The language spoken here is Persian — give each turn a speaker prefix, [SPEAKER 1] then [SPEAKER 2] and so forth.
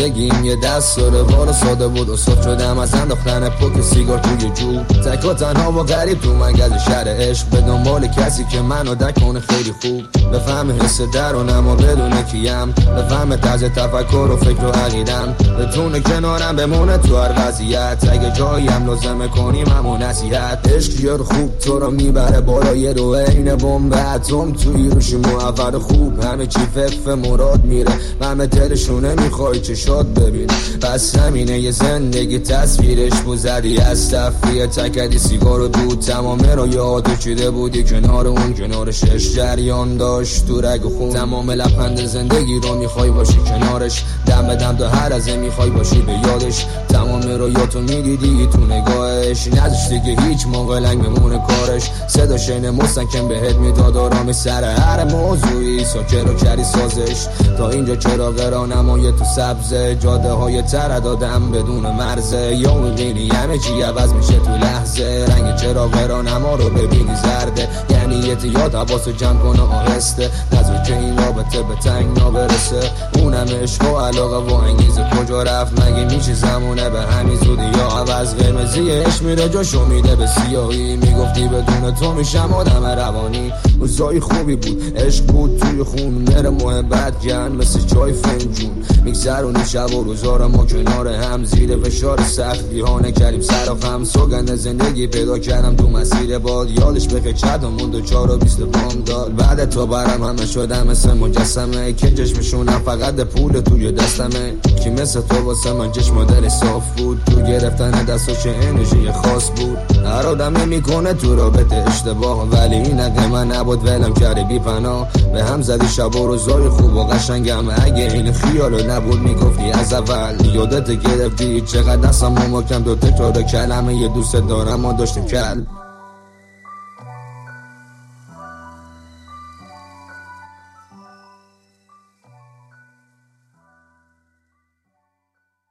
[SPEAKER 1] زندگیم یه دست روار ساده بود و صبح شدم از انداختن پوک سیگار توی جو. تک و تنها و غریب تو منگز شهر عشق، به دنبال کسی که منو درک کنه خیلی خوب، بفهم حس درونم و بدونه کیم، بفهم طرز تفکر و فکر و عقیدم، بتونه کنارم بمونه تو هر وضعیت. اگه جاییم لازمه کنیم همون نصیحت. عشق یار خوب تو رو میبره بالای رو این بمب اتم، توی روش معور خوب همه چی فقف مراد میره، همه دلشونه میخوای چشات ببین. پس همینه یه زندگی تصویرش بزدی از تفریه، تکدی سیگار و دود تمامه رو یادو چیده بودی کنار اون، کنارش جریان داشت تو رگ و خون. تمام لبخند زندگی رو میخوای باشی کنارش، دم به دم تا هر از میخوای باشی به یادش. تمام رویاتو میدیدی تو نگاهش، نذاشتی که هیچ موقع لنگ بمونه کارش. صدا شین مستنکم بهت میداد آرامی سر هر موضوعی، ساکر و کری سازش. تا اینجا چراغ راهنمای تو سبز، جاده های تر دادم بدون مرزه. یا میبینی همه چی عوض میشه تو لحظه، رنگ چراغ راهنما رو ببینی زرده، یعنی یاد حواسو جمع کنه آهسته، نذار که این رابطه به تنگ نابرسه. اونم عشق و علاقه و انگیزه کجا رفت، مگه میشه زمونه به همین زودی یا عوض؟ قرمزی عشق میره جاشو میده به سیاهی، میگفتی بدون تو میشم آدم روانی. روزای خوبی بود عشق بود توی خون، نره محبت گن مثل چای فنجون، میگذرونی شب و روزا رو ما کنار هم، زیر فشار سختی ها نکردیم سر و خم. سوگند زندگی پیدا کردم تو مسیر باد، یادش بخیر چدمون دو 4 و 20 بام داد. بعد تو برم همه شدم مثل مجسمه، که چشمشونم فقط پول توی دستمه، که مثل تو واسه من چشم دل صاف بود، تو گرفتن دستاش انرژی خاص بود. هر آدم میکنه تو رابطه اشتباه، ولی این حق من نبود ولم کردی بی پناه. به هم زدی شب و روزای خوب و قشنگم، اگه این خیالو نبود میگفتی از اول. یادت گرفتی چقدر دستم محکم دو تکرار کلمه یه دوست دارم ما داشتیم کل.